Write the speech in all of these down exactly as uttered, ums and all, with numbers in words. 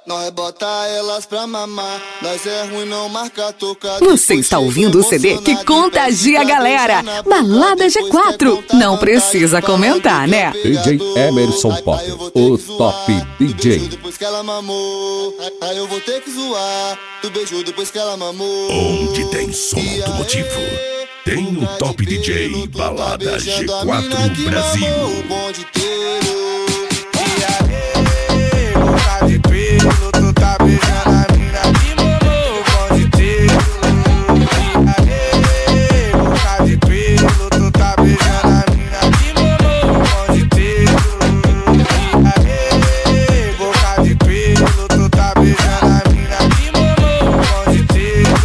Nós bota elas pra mamar, nós é ruim, não marca toca. Você está ouvindo o C D que contagia a galera. Balada G quatro, não precisa comentar, né? D J Emerson Pop, o top D J. Depois que ela mamou, aí eu vou ter que zoar. Tu beijou depois que ela mamou. Onde tem som automotivo, tem o top D J Balada G quatro Brasil. Tu tá beijando a mina que mamou o bonde inteiro. E aí, boca de pelo, tu tá beijando a mina que mamou o bonde inteiro. E aí, boca de pelo, tu tá beijando a mina que mamou o bonde inteiro.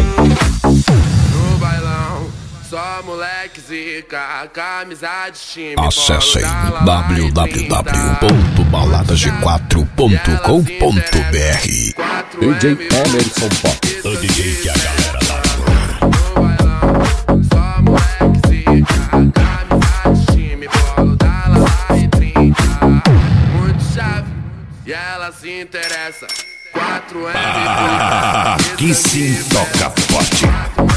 No bailão, só moleque zica, camisa de time. Acessem w w w ponto balada g quatro ponto com ponto b r. D J Emerson Pop, o D J que a galera tá No bailão, só moleque zica, camisa de time, bolo da Lala e trinta. Muito chave, e ela se interessa. quatro M Ah, que sim toca forte.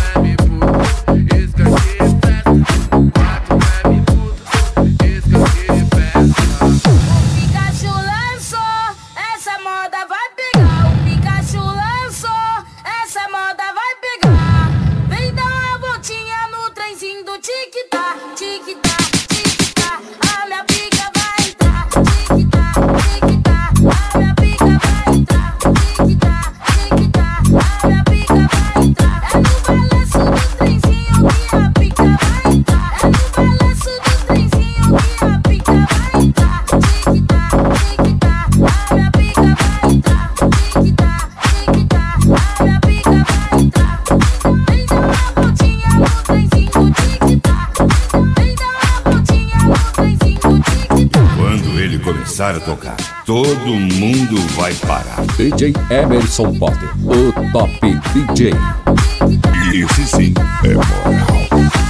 Começar a tocar, todo mundo vai parar. D J Emerson Pop, o top D J. Esse sim é moral.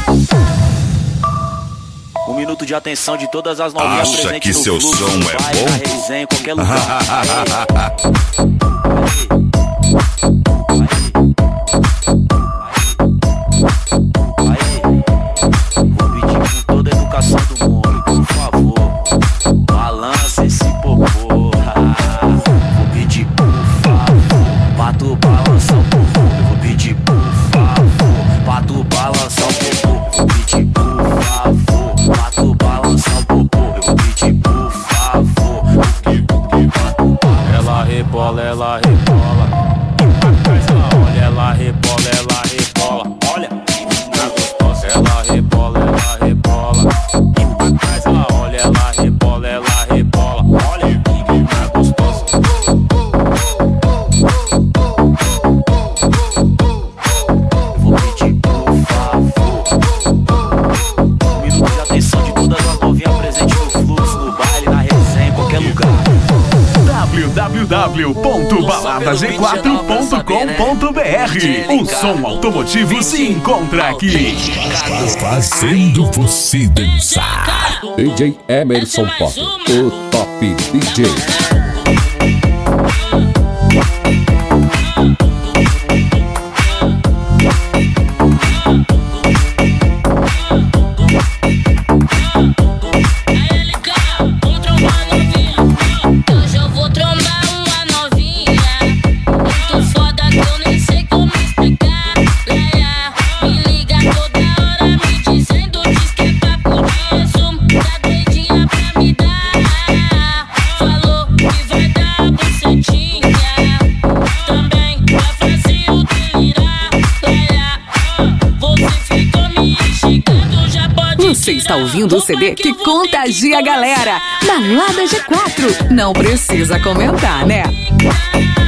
Um minuto de atenção de todas as novinhas Acha presentes que no seu fluxo, som é vai bom? na resenha, em qualquer lugar. Vou pedir com toda a educação do mundo, por favor, balança esse popô. Vou pedir por favor, pra tu balançar o popô. Eu vou pedir por favor, pra tu balançar o popô. Vou pedir por favor, pra tu balançar o popô. Eu vou pedir por favor. Ela rebola, ela rebola. Olha, ela rebola, ela rebola. Olha, na gostosa. Ela rebola, ela rebola. E pra trás ela olha, ela rebola, ela rebola. Olha, na gostosa. Vou pedir por favor um minuto de atenção de todas as novinhas presentes no fluxo, no baile, na resenha, em qualquer lugar. w w w ponto balada g quatro ponto com ponto b r. O som automotivo se encontra aqui. Fazendo você dançar. D J Emerson Pop, o top D J. Você está ouvindo o C D que contagia a galera. Balada G quatro, não precisa comentar, né?